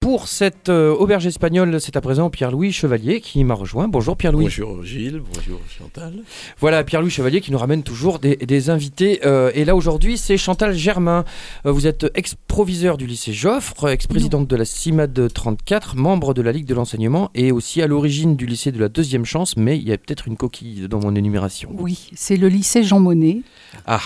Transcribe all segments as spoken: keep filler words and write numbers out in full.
pour cette euh, auberge espagnole, c'est à présent Pierre-Louis Chevalier qui m'a rejoint. Bonjour Pierre-Louis. Bonjour Gilles, bonjour Chantal. Voilà, Pierre-Louis Chevalier qui nous ramène toujours des, des invités. Euh, et là aujourd'hui, c'est Chantal Germain. Euh, vous êtes ex-proviseur du lycée Joffre, ex-présidente de la CIMAD trente-quatre, membre de la Ligue de l'enseignement et aussi à l'origine du lycée de la Deuxième Chance. Mais il y a peut-être une coquille dans mon énumération. Oui, c'est le lycée Jean Monnet. Ah.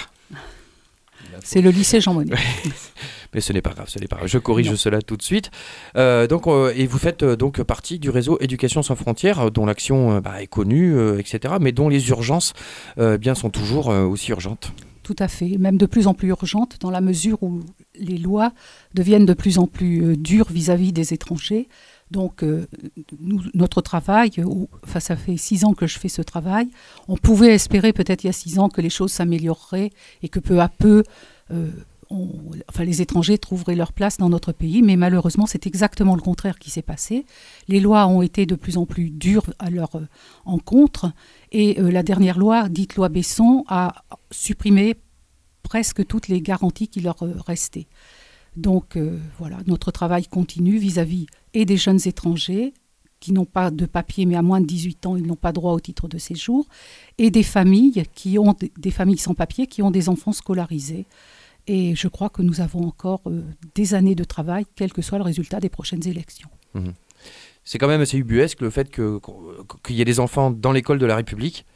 C'est le lycée Jean Monnet. Mais ce n'est pas grave, ce n'est pas grave. Je corrige non. cela tout de suite. Euh, donc, euh, et vous faites euh, donc partie du réseau Éducation sans frontières, euh, dont l'action euh, bah, est connue, euh, et cetera, mais dont les urgences euh, bien, sont toujours euh, aussi urgentes. Tout à fait, même de plus en plus urgentes, dans la mesure où les lois deviennent de plus en plus euh, dures vis-à-vis des étrangers. Donc, euh, nous, notre travail, où, enfin, ça fait six ans que je fais ce travail, on pouvait espérer peut-être il y a six ans que les choses s'amélioreraient et que peu à peu, euh, on, enfin, les étrangers trouveraient leur place dans notre pays. Mais malheureusement, c'est exactement le contraire qui s'est passé. Les lois ont été de plus en plus dures à leur euh, encontre. Et euh, la dernière loi, dite loi Besson, a supprimé presque toutes les garanties qui leur euh, restaient. Donc euh, voilà, notre travail continue vis-à-vis et des jeunes étrangers qui n'ont pas de papier, mais à moins de dix-huit ans, ils n'ont pas droit au titre de séjour, et des familles qui ont des familles sans papier qui ont des enfants scolarisés. Et je crois que nous avons encore euh, des années de travail, quel que soit le résultat des prochaines élections. Mmh. C'est quand même assez ubuesque le fait que, qu'il y ait des enfants dans l'école de la République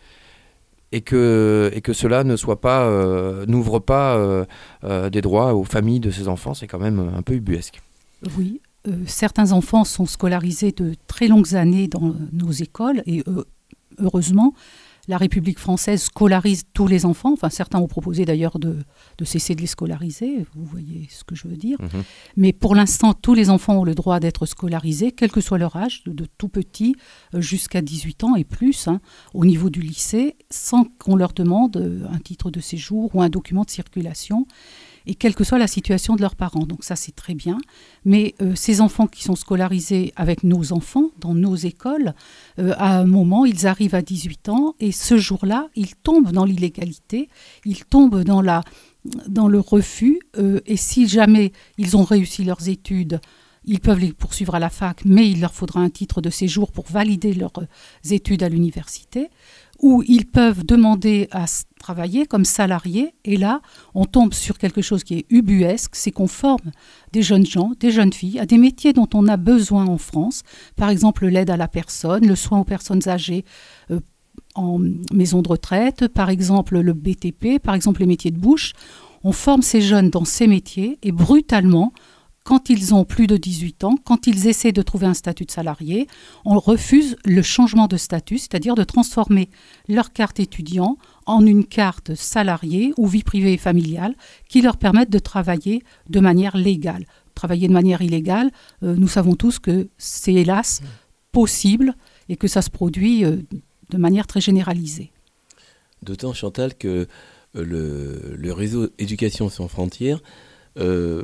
et que, et que cela ne soit pas, euh, n'ouvre pas euh, euh, des droits aux familles de ces enfants. C'est quand même un peu ubuesque. Oui, euh, certains enfants sont scolarisés de très longues années dans nos écoles et euh, heureusement, la République française scolarise tous les enfants. Enfin, certains ont proposé d'ailleurs de, de cesser de les scolariser. Vous voyez ce que je veux dire. Mmh. Mais pour l'instant, tous les enfants ont le droit d'être scolarisés, quel que soit leur âge, de, de tout petit jusqu'à dix-huit ans et plus, hein, au niveau du lycée, sans qu'on leur demande un titre de séjour ou un document de circulation. Et quelle que soit la situation de leurs parents. Donc ça, c'est très bien. Mais euh, ces enfants qui sont scolarisés avec nos enfants, dans nos écoles, euh, à un moment, ils arrivent à dix-huit ans et ce jour-là, ils tombent dans l'illégalité, ils tombent dans, la, dans le refus. Euh, et si jamais ils ont réussi leurs études, ils peuvent les poursuivre à la fac, mais il leur faudra un titre de séjour pour valider leurs études à l'université. Où ils peuvent demander à travailler comme salariés. Et là, on tombe sur quelque chose qui est ubuesque, c'est qu'on forme des jeunes gens, des jeunes filles, à des métiers dont on a besoin en France. Par exemple, l'aide à la personne, le soin aux personnes âgées euh, en maison de retraite, par exemple le B T P, par exemple les métiers de bouche. On forme ces jeunes dans ces métiers et brutalement, quand ils ont plus de dix-huit ans, quand ils essaient de trouver un statut de salarié, on refuse le changement de statut, c'est-à-dire de transformer leur carte étudiant en une carte salariée ou vie privée et familiale qui leur permette de travailler de manière légale. Travailler de manière illégale, euh, nous savons tous que c'est hélas possible et que ça se produit euh, de manière très généralisée. D'autant, Chantal, que euh, le, le réseau Éducation sans frontières euh,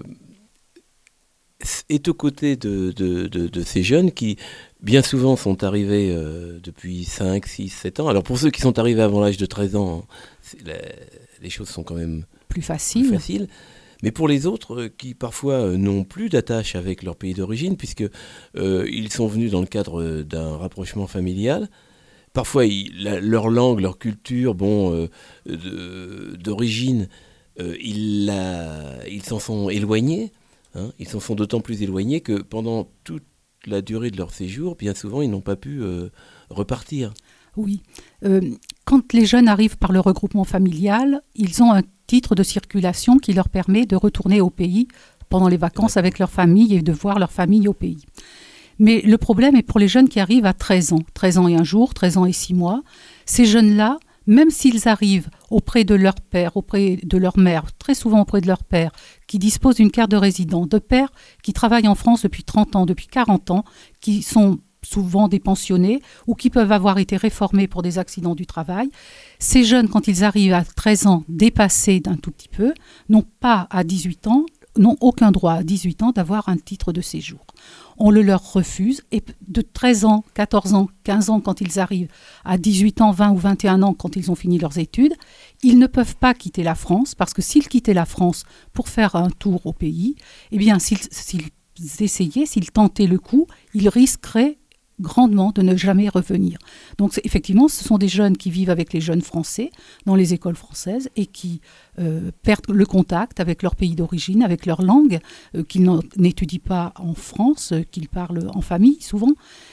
est aux côtés de, de, de, de ces jeunes qui, bien souvent, sont arrivés euh, depuis cinq, six, sept ans. Alors, pour ceux qui sont arrivés avant l'âge de treize ans, la, les choses sont quand même plus faciles. Plus faciles. Mais pour les autres, euh, qui parfois euh, n'ont plus d'attache avec leur pays d'origine, puisqu'ils euh, sont venus dans le cadre d'un rapprochement familial, parfois, ils, la, leur langue, leur culture, bon, euh, de, d'origine, euh, ils, la, ils s'en sont éloignés. Hein, ils s'en sont d'autant plus éloignés que pendant toute la durée de leur séjour, bien souvent, ils n'ont pas pu euh, repartir. Oui. Euh, quand les jeunes arrivent par le regroupement familial, ils ont un titre de circulation qui leur permet de retourner au pays pendant les vacances avec leur famille et de voir leur famille au pays. Mais le problème est pour les jeunes qui arrivent à treize ans, treize ans et un jour, treize ans et six mois. Ces jeunes-là, même s'ils arrivent auprès de leur père, auprès de leur mère, très souvent auprès de leur père, qui dispose d'une carte de résident, de pères qui travaillent en France depuis trente ans, depuis quarante ans, qui sont souvent des pensionnés ou qui peuvent avoir été réformés pour des accidents du travail. Ces jeunes, quand ils arrivent à treize ans, dépassés d'un tout petit peu, n'ont pas à dix-huit ans, n'ont aucun droit à dix-huit ans d'avoir un titre de séjour. On le leur refuse et de treize ans, quatorze ans, quinze ans quand ils arrivent à dix-huit ans, vingt ou vingt et un ans quand ils ont fini leurs études, ils ne peuvent pas quitter la France parce que s'ils quittaient la France pour faire un tour au pays, eh bien s'ils, s'ils essayaient, s'ils tentaient le coup, ils risqueraient grandement de ne jamais revenir. Donc effectivement, ce sont des jeunes qui vivent avec les jeunes français dans les écoles françaises et qui euh, perdent le contact avec leur pays d'origine, avec leur langue, euh, qu'ils n'étudient pas en France, euh, qu'ils parlent en famille souvent.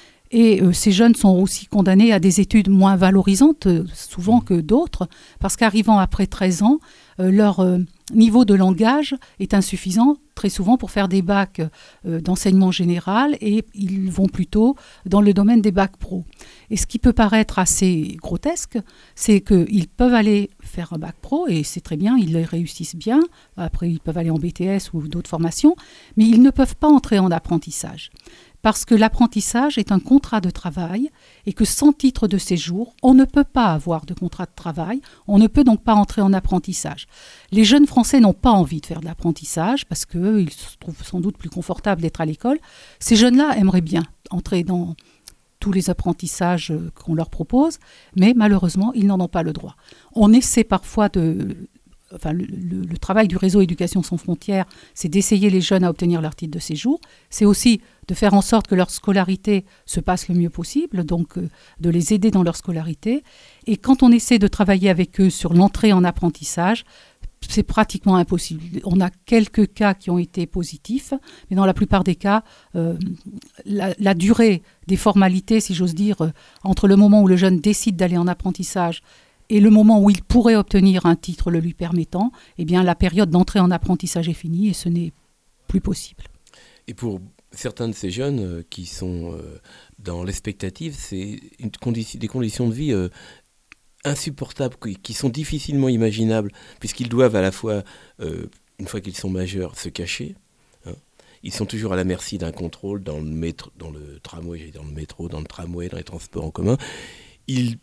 Et euh, ces jeunes sont aussi condamnés à des études moins valorisantes, euh, souvent que d'autres, parce qu'arrivant après treize ans, euh, leur euh, niveau de langage est insuffisant, très souvent pour faire des bacs euh, d'enseignement général, et ils vont plutôt dans le domaine des bacs pro. Et ce qui peut paraître assez grotesque, c'est qu'ils peuvent aller faire un bac pro, et c'est très bien, ils le réussissent bien, après ils peuvent aller en B T S ou d'autres formations, mais ils ne peuvent pas entrer en apprentissage. Parce que l'apprentissage est un contrat de travail et que sans titre de séjour, on ne peut pas avoir de contrat de travail, on ne peut donc pas entrer en apprentissage. Les jeunes Français n'ont pas envie de faire de l'apprentissage parce qu'ils se trouvent sans doute plus confortables d'être à l'école. Ces jeunes-là aimeraient bien entrer dans tous les apprentissages qu'on leur propose, mais malheureusement, ils n'en ont pas le droit. On essaie parfois de... Enfin, le, le, le travail du réseau Éducation sans frontières, c'est d'essayer les jeunes à obtenir leur titre de séjour. C'est aussi de faire en sorte que leur scolarité se passe le mieux possible, donc euh, de les aider dans leur scolarité. Et quand on essaie de travailler avec eux sur l'entrée en apprentissage, c'est pratiquement impossible. On a quelques cas qui ont été positifs, mais dans la plupart des cas, euh, la, la durée des formalités, si j'ose dire, euh, entre le moment où le jeune décide d'aller en apprentissage et le moment où il pourrait obtenir un titre le lui permettant, eh bien, la période d'entrée en apprentissage est finie et ce n'est plus possible. Et pour certains de ces jeunes euh, qui sont euh, dans l'expectative, c'est une condition, des conditions de vie euh, insupportables, qui, qui sont difficilement imaginables, puisqu'ils doivent à la fois, euh, une fois qu'ils sont majeurs, se cacher. Hein. Ils sont toujours à la merci d'un contrôle dans le, métro, dans le tramway, dans le métro, dans le tramway, dans les transports en commun. Ils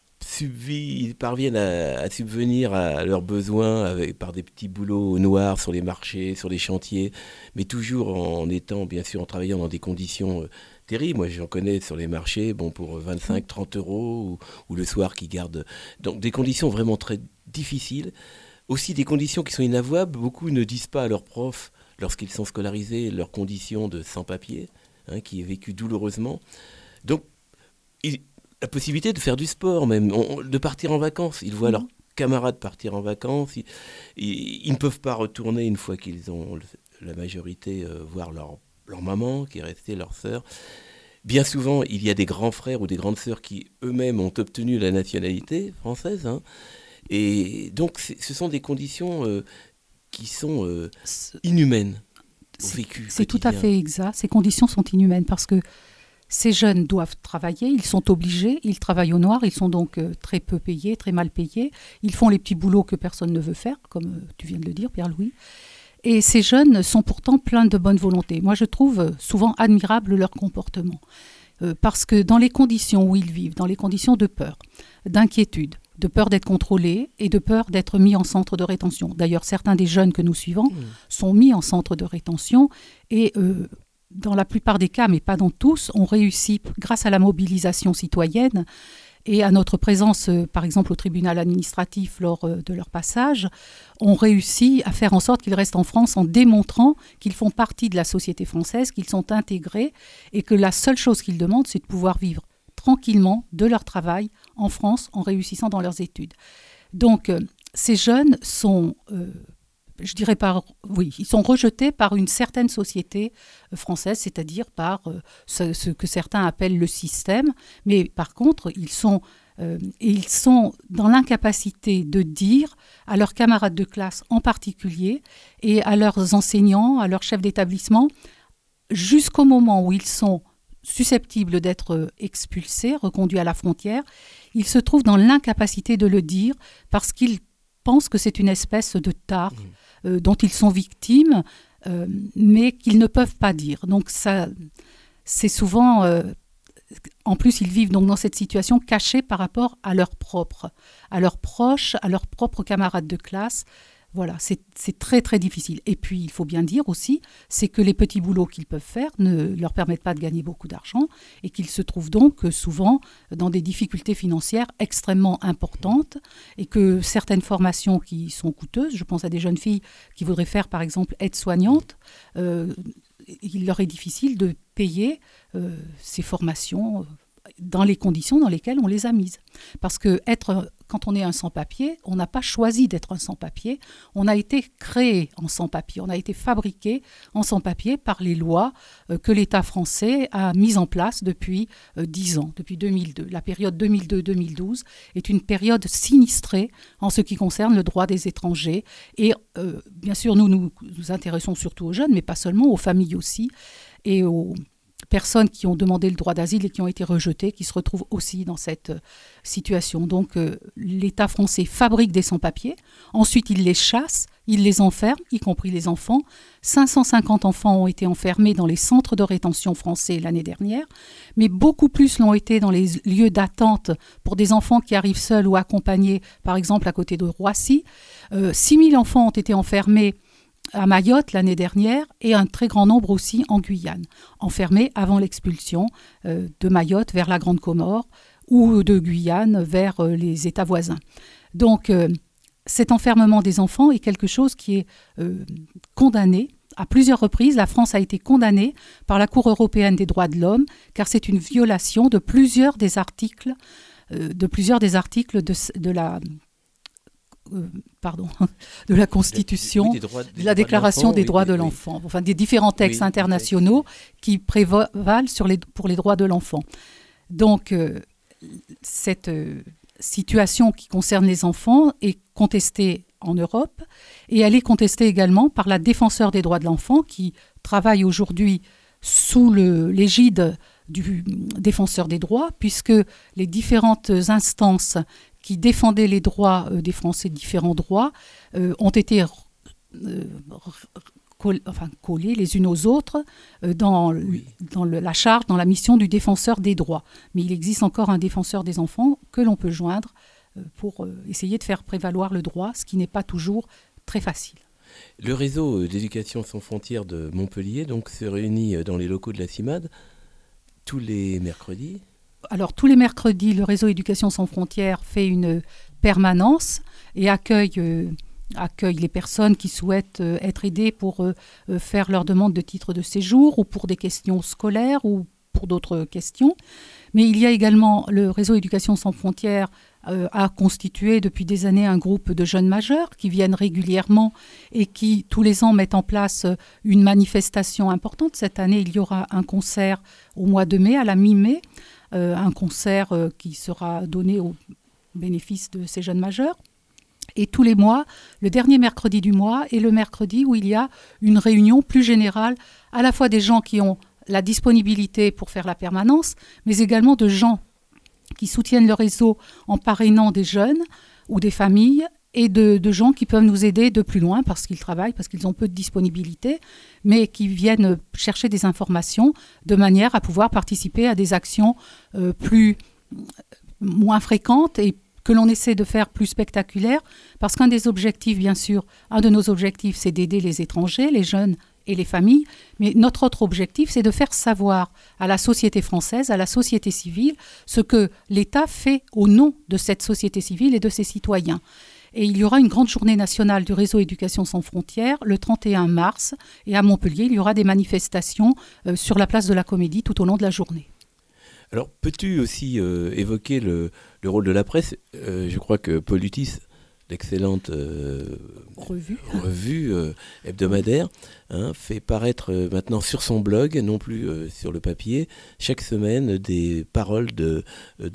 Subvi, ils parviennent à, à subvenir à leurs besoins avec, par des petits boulots noirs sur les marchés, sur les chantiers, mais toujours en étant, bien sûr, en travaillant dans des conditions euh, terribles. Moi, j'en connais sur les marchés, bon, pour vingt-cinq, trente euros, ou, ou le soir qui gardent... Donc, des conditions vraiment très difficiles. Aussi, des conditions qui sont inavouables. Beaucoup ne disent pas à leurs profs, lorsqu'ils sont scolarisés, leurs conditions de sans-papiers, hein, qui est vécu douloureusement. Donc, ils... la possibilité de faire du sport même, on, de partir en vacances. Ils voient mmh. leurs camarades partir en vacances. Ils, ils, ils ne peuvent pas retourner une fois qu'ils ont la majorité, euh, voir leur, leur maman qui est restée, leur sœur. Bien souvent, il y a des grands frères ou des grandes sœurs qui eux-mêmes ont obtenu la nationalité française. Hein. Et donc, ce sont des conditions euh, qui sont euh, inhumaines au vécu quotidien. C'est tout à fait exact. Ces conditions sont inhumaines parce que ces jeunes doivent travailler, ils sont obligés, ils travaillent au noir, ils sont donc euh, très peu payés, très mal payés. Ils font les petits boulots que personne ne veut faire, comme euh, tu viens de le dire, Pierre-Louis. Et ces jeunes sont pourtant pleins de bonne volonté. Moi, je trouve euh, souvent admirable leur comportement. Euh, parce que dans les conditions où ils vivent, dans les conditions de peur, d'inquiétude, de peur d'être contrôlés et de peur d'être mis en centre de rétention. D'ailleurs, certains des jeunes que nous suivons mmh. sont mis en centre de rétention et... Euh, dans la plupart des cas, mais pas dans tous, on réussit grâce à la mobilisation citoyenne et à notre présence, euh, par exemple, au tribunal administratif lors euh, de leur passage, on réussit à faire en sorte qu'ils restent en France en démontrant qu'ils font partie de la société française, qu'ils sont intégrés et que la seule chose qu'ils demandent, c'est de pouvoir vivre tranquillement de leur travail en France en réussissant dans leurs études. Donc, euh, ces jeunes sont... Euh, je dirais par, oui, ils sont rejetés par une certaine société française, c'est-à-dire par euh, ce, ce que certains appellent le système. Mais par contre, ils sont, euh, ils sont dans l'incapacité de dire à leurs camarades de classe en particulier et à leurs enseignants, à leurs chefs d'établissement, jusqu'au moment où ils sont susceptibles d'être expulsés, reconduits à la frontière, ils se trouvent dans l'incapacité de le dire parce qu'ils pensent que c'est une espèce de tare mmh. euh, dont ils sont victimes, euh, mais qu'ils ne peuvent pas dire. Donc ça, c'est souvent... Euh, en plus, ils vivent donc dans cette situation cachée par rapport à leurs propres, à leurs proches, à leurs propres camarades de classe. Voilà, c'est, c'est très très difficile. Et puis, il faut bien dire aussi, c'est que les petits boulots qu'ils peuvent faire ne leur permettent pas de gagner beaucoup d'argent et qu'ils se trouvent donc souvent dans des difficultés financières extrêmement importantes et que certaines formations qui sont coûteuses, je pense à des jeunes filles qui voudraient faire par exemple aide-soignante, euh, il leur est difficile de payer euh, ces formations euh, dans les conditions dans lesquelles on les a mises. Parce que être, quand on est un sans-papier, on n'a pas choisi d'être un sans-papier, on a été créé en sans-papier, on a été fabriqué en sans-papier par les lois euh, que l'État français a mises en place depuis euh, dix ans, depuis deux mille deux. La période deux mille deux deux mille douze est une période sinistrée en ce qui concerne le droit des étrangers. Et euh, bien sûr, nous, nous nous intéressons surtout aux jeunes, mais pas seulement, aux familles aussi, et aux personnes qui ont demandé le droit d'asile et qui ont été rejetées, qui se retrouvent aussi dans cette euh, situation. Donc euh, l'État français fabrique des sans-papiers, ensuite il les chasse, il les enferme, y compris les enfants. cinq cent cinquante enfants ont été enfermés dans les centres de rétention français l'année dernière, mais beaucoup plus l'ont été dans les lieux d'attente pour des enfants qui arrivent seuls ou accompagnés, par exemple à côté de Roissy. Euh, six mille enfants ont été enfermés à Mayotte l'année dernière et un très grand nombre aussi en Guyane, enfermés avant l'expulsion euh, de Mayotte vers la Grande Comore ou de Guyane vers euh, les États voisins. Donc euh, cet enfermement des enfants est quelque chose qui est euh, condamné. À plusieurs reprises, la France a été condamnée par la Cour européenne des droits de l'homme car c'est une violation de plusieurs des articles, euh, de, plusieurs des articles de, de la... Euh, pardon, de la Constitution, oui, droits, de la Déclaration des droits de l'enfant, oui, oui. Enfin des différents textes oui, internationaux oui. qui prévalent sur les, pour les droits de l'enfant. Donc, euh, cette euh, situation qui concerne les enfants est contestée en Europe et elle est contestée également par la défenseur des droits de l'enfant qui travaille aujourd'hui sous le, l'égide du défenseur des droits, puisque les différentes instances qui défendaient les droits euh, des Français, différents droits, euh, ont été euh, coll- enfin, collés les unes aux autres euh, dans, oui. dans le, la charge, dans la mission du défenseur des droits. Mais il existe encore un défenseur des enfants que l'on peut joindre euh, pour euh, essayer de faire prévaloir le droit, ce qui n'est pas toujours très facile. Le réseau d'éducation sans frontières de Montpellier donc, se réunit dans les locaux de la CIMAD tous les mercredis. Alors, tous les mercredis, le réseau Éducation sans frontières fait une permanence et accueille, euh, accueille les personnes qui souhaitent euh, être aidées pour euh, faire leur demande de titre de séjour ou pour des questions scolaires ou pour d'autres questions. Mais il y a également le réseau Éducation sans frontières euh, a constitué depuis des années un groupe de jeunes majeurs qui viennent régulièrement et qui tous les ans mettent en place une manifestation importante. Cette année, il y aura un concert au mois de mai, à la mi-mai, Euh, un concert euh, qui sera donné au bénéfice de ces jeunes majeurs. Et tous les mois, le dernier mercredi du mois est le mercredi où il y a une réunion plus générale, à la fois des gens qui ont la disponibilité pour faire la permanence, mais également de gens qui soutiennent le réseau en parrainant des jeunes ou des familles et de, de gens qui peuvent nous aider de plus loin parce qu'ils travaillent, parce qu'ils ont peu de disponibilité, mais qui viennent chercher des informations de manière à pouvoir participer à des actions euh, plus, moins fréquentes et que l'on essaie de faire plus spectaculaires, parce qu'un des objectifs, bien sûr, un de nos objectifs, c'est d'aider les étrangers, les jeunes et les familles, mais notre autre objectif, c'est de faire savoir à la société française, à la société civile, ce que l'État fait au nom de cette société civile et de ses citoyens. Et il y aura une grande journée nationale du réseau Éducation sans frontières le trente et un mars. Et à Montpellier, il y aura des manifestations euh, sur la place de la Comédie tout au long de la journée. Alors, peux-tu aussi euh, évoquer le, le rôle de la presse ? euh, Je crois que Politis, l'excellente euh, revue, revue euh, hebdomadaire, hein, fait paraître euh, maintenant sur son blog, non plus euh, sur le papier, chaque semaine des paroles de, de,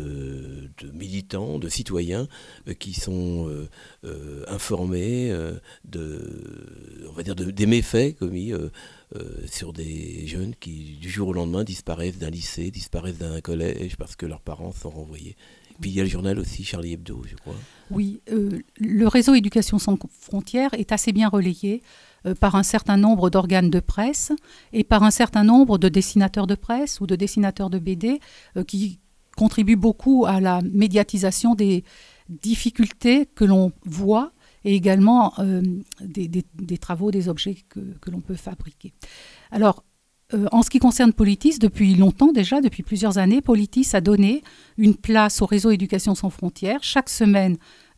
de militants, de citoyens euh, qui sont euh, euh, informés euh, de, on va dire de, des méfaits commis euh, euh, sur des jeunes qui, du jour au lendemain, disparaissent d'un lycée, disparaissent d'un collège parce que leurs parents sont renvoyés. Puis il y a le journal aussi, Charlie Hebdo, je crois. Oui, euh, le réseau Éducation sans frontières est assez bien relayé euh, par un certain nombre d'organes de presse et par un certain nombre de dessinateurs de presse ou de dessinateurs de B D euh, qui contribuent beaucoup à la médiatisation des difficultés que l'on voit et également euh, des, des, des travaux, des objets que, que l'on peut fabriquer. Alors, Euh, en ce qui concerne Politis, depuis longtemps déjà, depuis plusieurs années, Politis a donné une place au réseau Éducation sans frontières. Chaque semaine,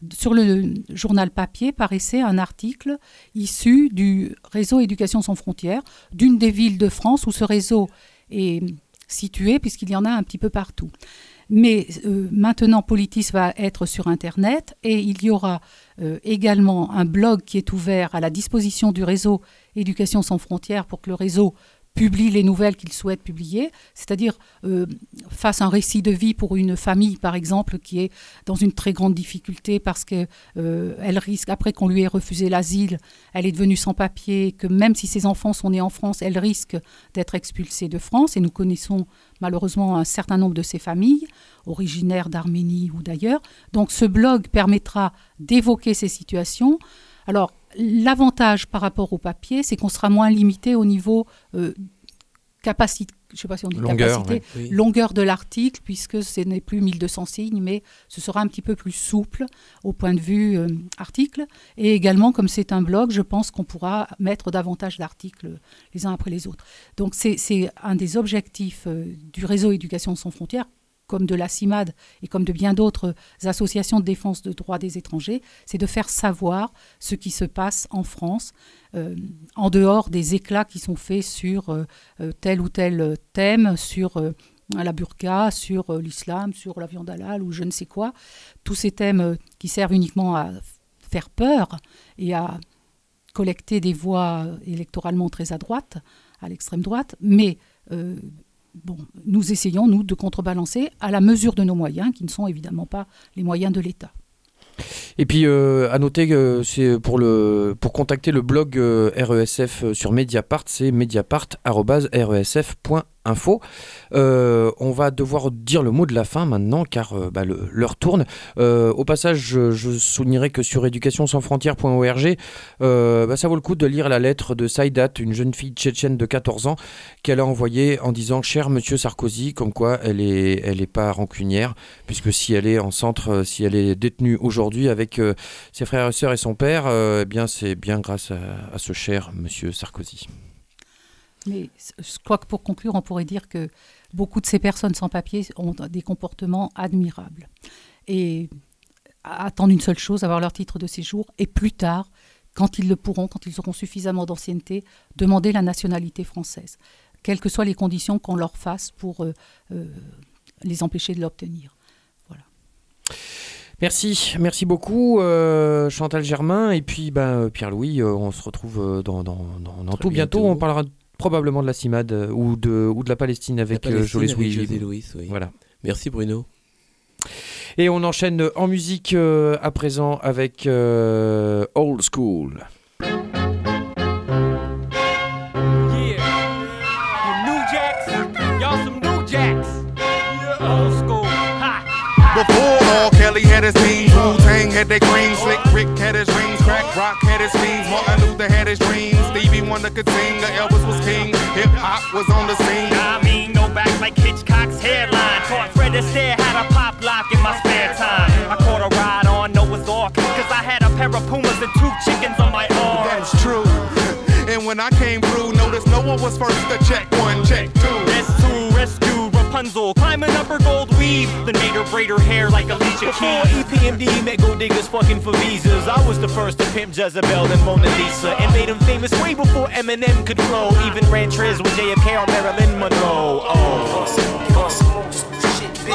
sur le journal papier paraissait un article issu du réseau Éducation sans frontières, d'une des villes de France où ce réseau est situé, puisqu'il y en a un petit peu partout. Mais euh, maintenant, Politis va être sur Internet et il y aura euh, également un blog qui est ouvert à la disposition du réseau Éducation sans frontières pour que le réseau publie les nouvelles qu'il souhaite publier, c'est-à-dire euh, fasse un récit de vie pour une famille, par exemple, qui est dans une très grande difficulté parce qu'elle euh, risque, après qu'on lui ait refusé l'asile, elle est devenue sans papier, que même si ses enfants sont nés en France, elle risque d'être expulsée de France. Et nous connaissons malheureusement un certain nombre de ces familles, originaires d'Arménie ou d'ailleurs. Donc ce blog permettra d'évoquer ces situations. Alors, l'avantage par rapport au papier, c'est qu'on sera moins limité au niveau euh, capacité, je ne sais pas si on dit longueur, capacité, ouais. oui. longueur de l'article, puisque ce n'est plus mille deux cents signes, mais ce sera un petit peu plus souple au point de vue euh, article. Et également, comme c'est un blog, je pense qu'on pourra mettre davantage d'articles les uns après les autres. Donc c'est, c'est un des objectifs euh, du réseau Éducation sans frontières, comme de la CIMAD et comme de bien d'autres associations de défense des droits des étrangers, c'est de faire savoir ce qui se passe en France, euh, en dehors des éclats qui sont faits sur euh, tel ou tel thème, sur euh, la burqa, sur euh, l'islam, sur la viande halal ou je ne sais quoi. Tous ces thèmes euh, qui servent uniquement à faire peur et à collecter des voix électoralement très à droite, à l'extrême droite, mais... Euh, Bon, nous essayons, nous, de contrebalancer à la mesure de nos moyens, qui ne sont évidemment pas les moyens de l'État. Et puis, euh, à noter que c'est pour, le, pour contacter le blog euh, R E S F sur Mediapart, c'est mediapart arobase r e s f point info. Euh, on va devoir dire le mot de la fin maintenant, car euh, bah, le, l'heure tourne. Euh, au passage, je, je soulignerai que sur éducation sans frontières point org, euh, bah, ça vaut le coup de lire la lettre de Saïdat, une jeune fille tchétchène de quatorze ans, qu'elle a envoyée en disant « Cher Monsieur Sarkozy », comme quoi elle est, elle est pas rancunière, puisque si elle est en centre, si elle est détenue aujourd'hui avec euh, ses frères et sœurs et son père, euh, eh bien, c'est bien grâce à, à ce cher Monsieur Sarkozy. Mais je crois que pour conclure, on pourrait dire que beaucoup de ces personnes sans papier ont des comportements admirables. Et attendent une seule chose, avoir leur titre de séjour, et plus tard, quand ils le pourront, quand ils auront suffisamment d'ancienneté, demander la nationalité française, quelles que soient les conditions qu'on leur fasse pour euh, euh, les empêcher de l'obtenir. Voilà. Merci, merci beaucoup euh, Chantal Germain, et puis ben, Pierre-Louis, euh, on se retrouve dans, dans, dans, dans tout bientôt. bientôt, on parlera probablement de la CIMAD euh, ou, de, ou de la Palestine avec euh, Jolis Louis. Oui. Voilà. Merci Bruno. Et on enchaîne en musique euh, à présent avec euh, Old School. Yeah, you new jacks, y'all some new jacks. Yeah. Old school, ha. Before all, Kelly had his team, Wu-Tang had their cream, Slick Rick had his rings, Crack Rock had his fiends, Martin Luther had his dreams, Stevie Wonder could sing, the Elvis was king, hip-hop was on the scene. I mean, no back like Hitchcock's hairline, taught Fred Astaire how to pop lock in my spare time. I caught a ride on Noah's Ark, cause I had a pair of Pumas and two chickens on my arm. That's true, and when I came through, noticed no one was first to check one, check two. Rescue, rescue, Rapunzel, climbing up her gold weave, then made her braid her hair like Alicia Keys. Before E P M D met gold diggers fucking for visas, I was the first to pimp Jezebel and Mona Lisa, and made him famous way before Eminem could flow. Even ran triz with J F K on Marilyn Monroe. Oh, shit, bitch.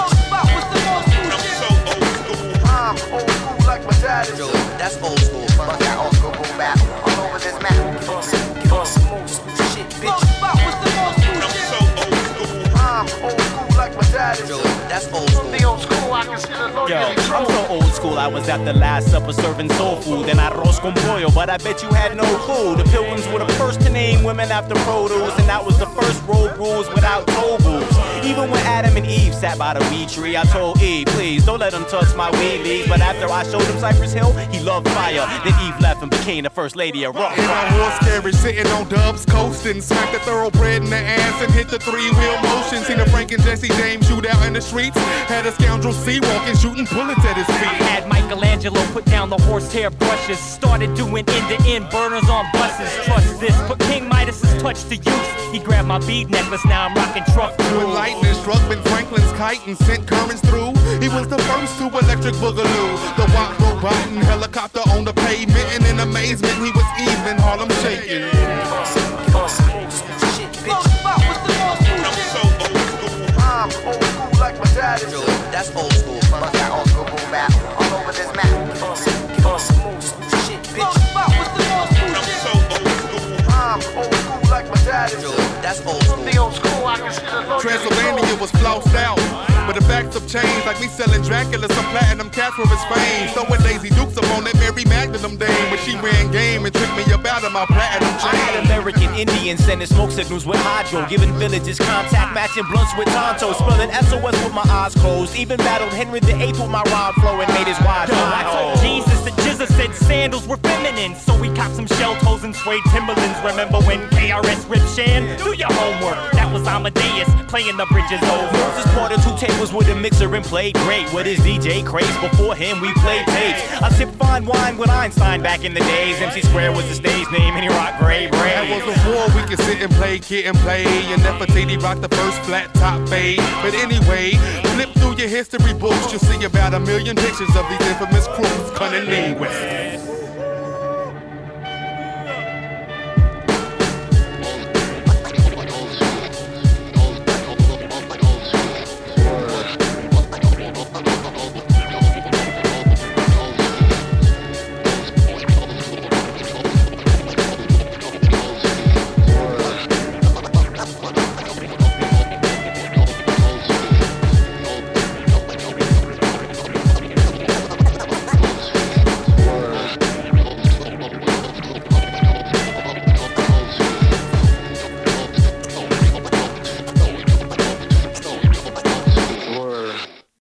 I'm old school like my dad is. That's old school. Fuck that old school boom bap all over this map. Give us some old school shit, bitch. I'm old school like my dad is. That's old school. The old school I consider loyal. Yo, I'm so old school, I was at the Last Supper serving soul food and arroz con pollo, but I bet you had no clue. The Pilgrims were the first to name women after produce, and that was the first road rules without toll booths. Even when Adam and Eve sat by the weed tree, I told Eve, please don't let him touch my weed leaves. But after I showed him Cypress Hill, he loved fire. Then Eve left and became the first lady of rock. In a horse carriage, sitting on dubs, coasting, smacked the thoroughbred in the ass and hit the three-wheel motion. Seen a Frank and Jesse James shoot out in the streets. Had a scoundrel C-walking, shooting bullets at his feet. I had Michelangelo put down the horsehair brushes, started doing end-to-end burners on buses. Trust this, put King Midas's touch to use. He grabbed my bead necklace, now I'm rocking truck crew. When lightning struck Ben Franklin's kite and sent currents through, he was the first to electric boogaloo. The Watt broke rotten helicopter on the pavement, and in amazement he was even Harlem shaking. I'm old school like my dad is. That's old school. Fuck that old school boom bap all over this map. Shit, bitch. I'm old school like my dad is. That's old school. The old school I consider. Transylvania was flossed out, but the facts have changed. Like me selling Dracula some platinum cats for his fame. Throwing Daisy Dukes up on that Mary Magdalene dame, but she ran game and tricked me about in my platinum chain. I had American Indians sending smoke signals with hydro, giving villages contact, matching blunts with Tonto, spelling S O S with my eyes closed. Even battled Henry the Eighth with my rhyme flow and made his wives go like, oh. Jesus and Jizza said sandals were feminine, so we copped some shell toes and suede Timberlands. Remember when K R S ripped Shan? Do your homework. That was Amadeus playing the bridges over. Moses ported two tables with a mixer and played great with his D J craze. Before him, we played tapes. I sipped fine wine with Einstein back in the days. M C Square was the stage name, and he rocked Gray Bray. That was before we could sit and play, kid and play, and Nefertiti rocked the first flat top fade. But anyway, flip through your history books, you'll see about a million pictures of these infamous crews cunning linguists.